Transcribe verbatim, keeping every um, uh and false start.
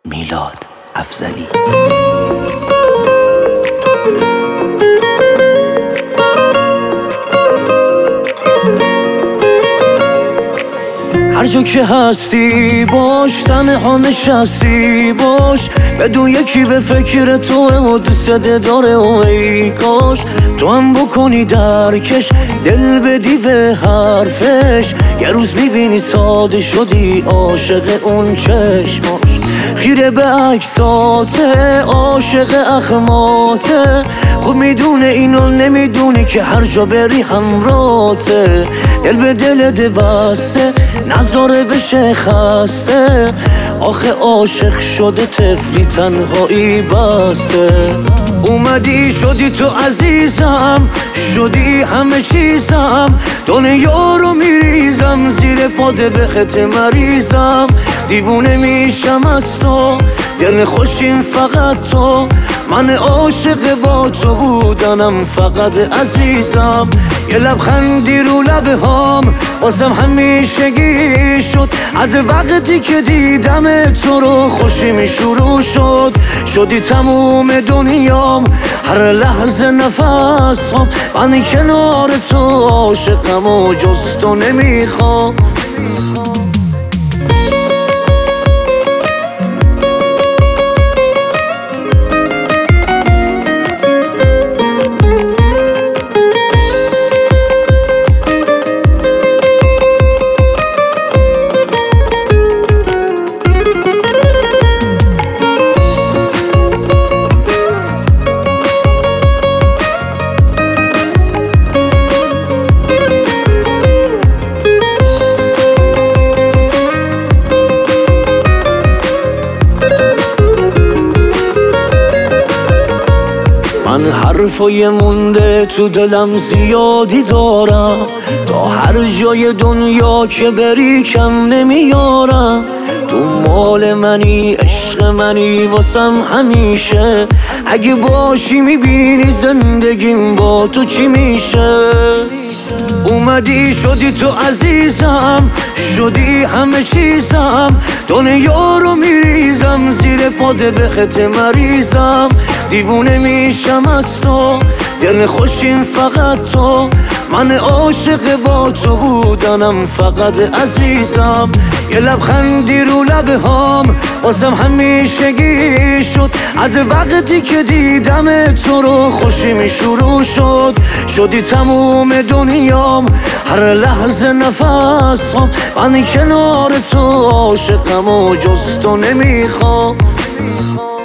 میلاد افضلی. هر جا که هستی باش، تنها نشستی باش، بدون یکی به فکر توه و دوست داره و ای کاش تو هم بکنی درکش، دل بدی به حرفش. یه روز میبینی ساده شدی عاشق اون چشماش، خیره به عکساته، عاشق اخماته. خود میدونه اینو نمیدونی که هر جا بری همراته، دل به دلت بسته نذاره بشه خسته. آخه عاشق شده طفلی تنهایی بسته. اومدی شدی تو عزیزم، شدی همه چیزم، دنیا رو میریزم زیر پاده به خط مریضم. دیوونه میشم از تو، دل خوشیم فقط تو، من عاشق با تو بودنم فقط عزیزم. یه لبخندی رو لبه هام واسم همیشگی شد، از وقتی که دیدم تو رو خوشیم شروع شد. شدی تموم دنیام، هر لحظه نفسم، من کنار تو عاشقم و جز تو نمیخوام. من حرفای مونده تو دلم زیادی دارم، تا هر جای دنیا که بری کم نمیارم. تو مال منی، عشق منی واسم همیشه، اگه باشی میبینی زندگیم با تو چی میشه. اومدی شدی تو عزیزم، شدی همه چیزم، دنیا رو میریزم زیر پاده به خط مریضم. دیوونه میشم از تو، دل خوشیم فقط تو، من عاشق با تو بودنم فقط عزیزم. یه لبخندی رو لبه هام واسم همیشگی شد، از وقتی که دیدم تو رو خوشیم شروع شد. شدی تموم دنیام، هر لحظه نفسم، من کنار تو عاشقم و جز تو نمیخوام.